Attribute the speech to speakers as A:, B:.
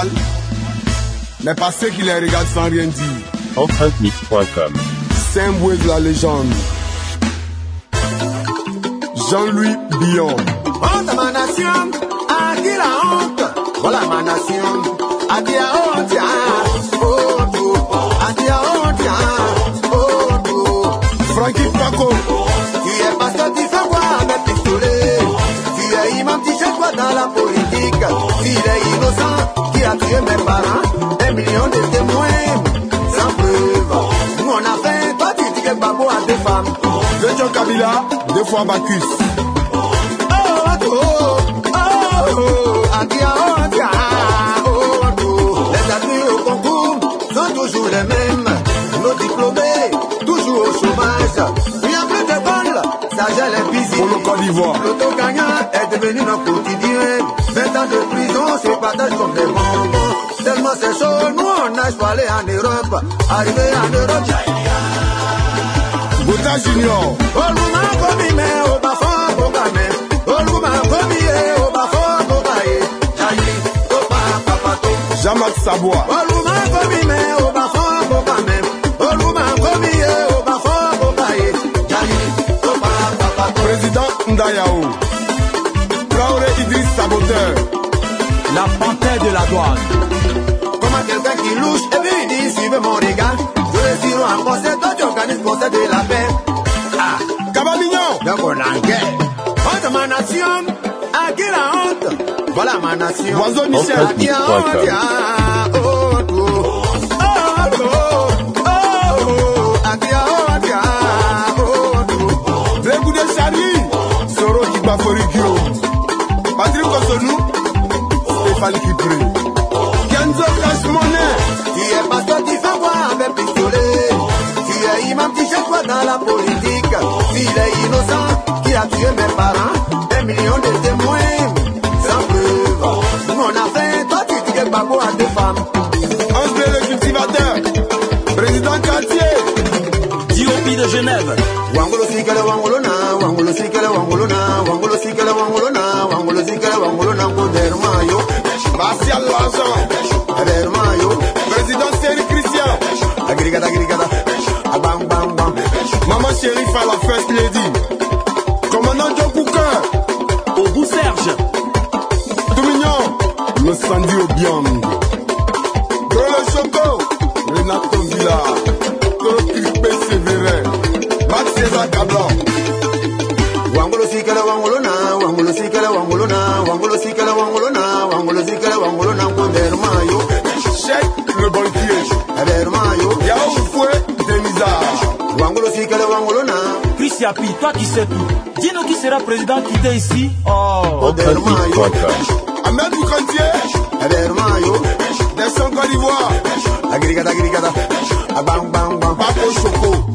A: Mais pas ceux qui les regardent sans rien dire.
B: Empreinte-mix.com.
A: Saint-Bouez la légende. Jean-Louis Billon.
C: Honte à ma nation, à qui la honte? Voilà ma nation, à qui la honte? À qui la honte?
A: Frankie Paco.
C: Tu es pasteur, tu fais quoi avec pistolet? Tu es imam, tu cherches quoi dans la politique? Tu es innocent, qui a tué mes parents? 1 million de témoins, sans preuve. Nous on a fait, toi tu dis que Babo a 2 femmes.
A: De John Kabila, 2 fois Bacchus.
C: Les admis au concours sont toujours les mêmes. Nos diplômés, toujours au chômage. Il n'y a plus de balles, ça gèle les piscines.
A: Pour le Côte d'Ivoire.
C: L'auto-gagnant est devenu notre quotidien. 20 ans de prison se partagent comme des bonbons. Tellement c'est chaud, nous on a pas aller en Europe. Arrivé en Europe,
A: Bota Junior. Jean-Marc Sabois. Président Ndayao. Traoré Idriss Saboteur.
D: La panthère de la douane.
C: Comment quelqu'un qui louche et puis il dit suivez mon regard. Je le tire en concert, toi tu organises concert de la paix. Ah,
A: Cabamignon.
C: donc on a en guerre. Honte ma nation, à qui la honte? Voilà ma nation.
A: Oiseau Michel.
C: À qui la honte? À qui la honte?
A: Drébou de Charlie. Soro Kibaforikio. Patrick Kosonou. Stéphane Kipré. Kenzo Cash Money.
C: Tu es pasteur, tu fais quoi avec pistolet? Tu es imam, tu cherches quoi dans la politique? Tu es innocent, qui a tué mes parents? 1 million de témoins, sans preuve. Nous on a fait, toi tu dis que Babo a 2 femmes.
A: André le cultivateur. Président Cartier.
D: DOP de Genève.
C: Wangolo sikele wangolo na, wangolo sikele wangolo na, wangolo sikele wangolo na, wangolo sikele wangolo na, Kodermayo,
A: Martial Langeon.
C: Kodermayo,
A: Président Série Christian.
C: agrigada, bang bang bang.
A: Maman chérie fait la first lady. Commandant Joe Cooker.
D: Au bout Serge.
A: Tout mignon. Le Sandy Obiang. Bro le Choco. Renato Villa. Toro Crispé Sévérin. Max César Cablan.
C: Wangolo sikele wangolo na, wangolo sikele wangolo na, wangolo sikele wangolo na, wangolo sikele wangolo na, Kodermayo,
A: Cheikh le banquier.
C: Kodermayo,
A: Yao Foué Denisa.
C: wangolo sikele wangolo na,
D: Chris Yapi, toi qui sais tout. Dis-nous qui sera président qui était ici. Oh.
C: Kodermayo,
A: Ahmed Boukantier.
C: Kodermayo,
A: Descend Côte d'Ivoire.
C: agrigada, bang bang bang.
A: Paco Choco.